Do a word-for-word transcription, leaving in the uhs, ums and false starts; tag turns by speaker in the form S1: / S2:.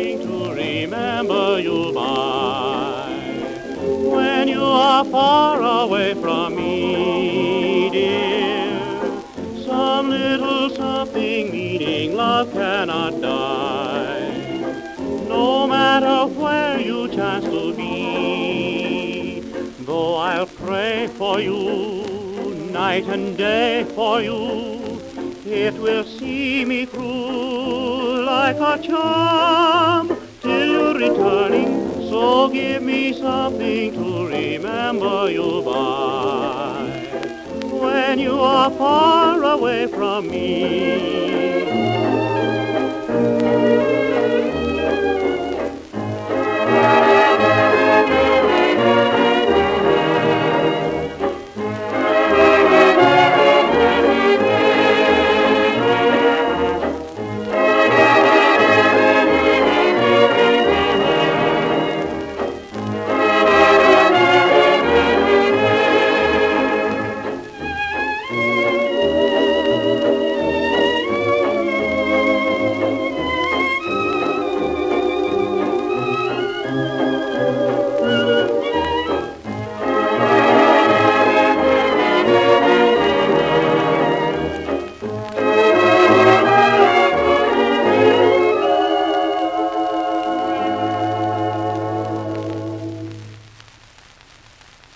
S1: something to remember you by. When you are far away from me, dear, some little something meaning love cannot die. No matter where you chance to be, though I'll pray for you, night and day for you, it will see me through like a charm till you're returning. So give me something to remember you by when you are far away from me.